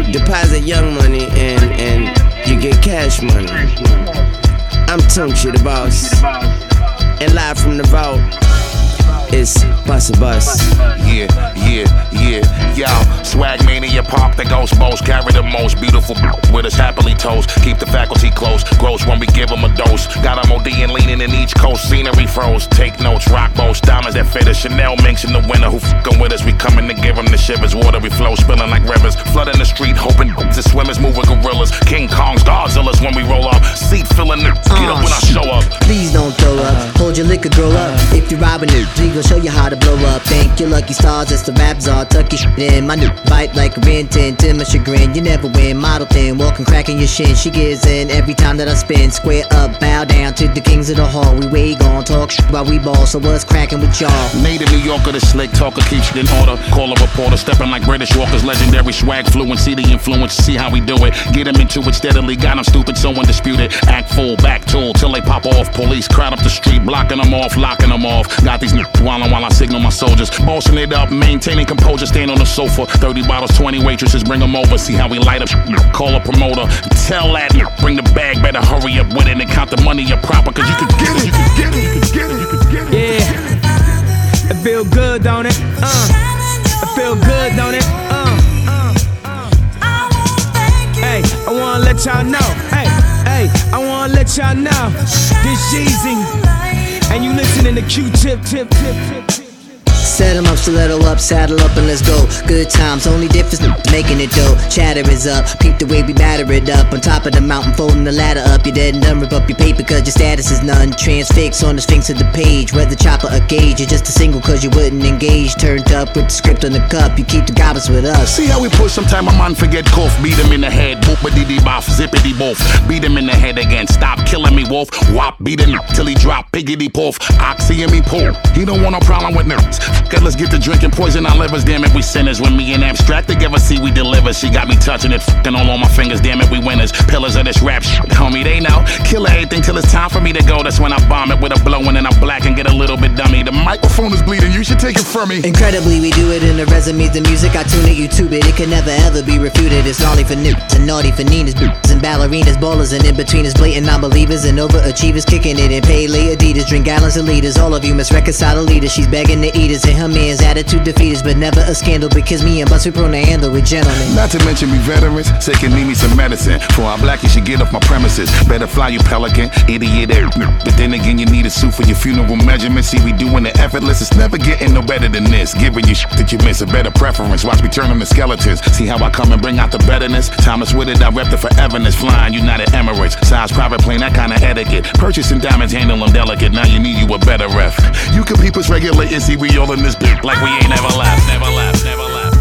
deposit young money and you get cash money. I'm Tunchi the boss, and live from the vault, it's Busta Bus. Yo, swag mania pop the ghost boast. Carry the most beautiful with us happily toast. Keep the faculty close, gross when we give them a dose. Got them OD and leaning in each coast. Scenery froze, take notes, rock boats. Diamonds that fit us, Chanel minks in the winter. Who fucking with us, we coming to give them the shivers. Watery flow, spilling like rivers. Flooding the street, hoping the swimmers move with gorillas. King Kongs, Godzillas when we roll up. Seat filling the get up when I show up. Please don't throw up, hold your liquor, grow up. If you're robbing it, we gon' show you how to blow up. Thank your lucky stars, it's the rap czar. Tuck your shit in, my new bite like a Ren 10. To my chagrin, you never win. Model thin, walking, cracking your shin. She gives in every time that I spin. Square up, bow down to the kings of the hall. We way gon' talk shit while we ball. So what's cracking with y'all? Native New Yorker, the slick talker, keeps shit in order. Call a reporter, stepping like British Walkers. Legendary swag, fluency, the influence. See how we do it. Get them into it steadily. Got them stupid, so undisputed. Act full, back tool till they pop off. Police crowd up the street, blocking them off, locking them off. Got these niggas wildin' while I signal my soldiers. Bossing it up, maintaining composure, stand on the sofa. 30 bottles, 20 waitresses, bring them over. See how we light up. Call a promoter, tell that bring the bag, better hurry up with it and count the money up proper. Cause you could get it, you could get it, you could get it, you could get it. Yeah, it feel good, don't it? It feel good, don't it? Hey, I wanna let y'all know. Hey, I wanna let y'all know. This Jeezy, and you listening to Q-Tip, tip. Set 'em up, stiletto up, saddle up and let's go. Good times, only difference making it dope. Chatter is up, peep the way we batter it up. On top of the mountain, folding the ladder up. You're dead and done, rip up your paper cause your status is none. Transfix on the sphinx of the page, whether chopper or gauge. You're just a single cause you wouldn't engage. Turned up with the script on the cup, you keep the goblins with us. See how we push, sometime a man forget cough. Beat him in the head, boop-a-dee-dee boff, zippity boff. Beat him in the head again, stop killing me wolf. Wop, beat him till he drop, piggity poof. Oxy and me pull, he don't want no problem with nerds. Okay, let's get to drinking, poison our livers. Damn it, we sinners. When me and Abstract together, see we deliver. She got me touching it, fucking all on my fingers. Damn it, we winners. Pillars of this rap shit, homie, they know. Kill everything till it's time for me to go. That's when I bomb it with a blowin' and I black and get a little bit dummy. The microphone is bleeding, you should take it from me. Incredibly, we do it in the resumes, the music. I tune it, YouTube it. It can never ever be refuted. It's gnarly for niggas and naughty for Ninas, boots and ballerinas, ballers and in-betweeners, blatant non-believers and overachievers, kicking it in Pele Adidas. Drink gallons of liters. All of you must reconcile the leaders. She's begging to eat us and her man's attitude defeat us, but never a scandal because me and Bus we prone to handle with gentlemen. Not to mention we veterans, say can need me some medicine. For our black, you should get off my premises. Better fly, you pelican, idiot. But then again, you need a suit for your funeral measurements. See, we doing the effortless. It's never getting no better than this. Giving you shit that you miss, a better preference. Watch me turn them to skeletons. See how I come and bring out the betterness. Thomas with it, I rep the foreverness. Flying United Emirates, size private plane, that kind of etiquette. Purchasing diamonds, handle them delicate. Now you need you a better ref. You can peep us regulate and see we all in this bitch like we ain't never left, never left, never left.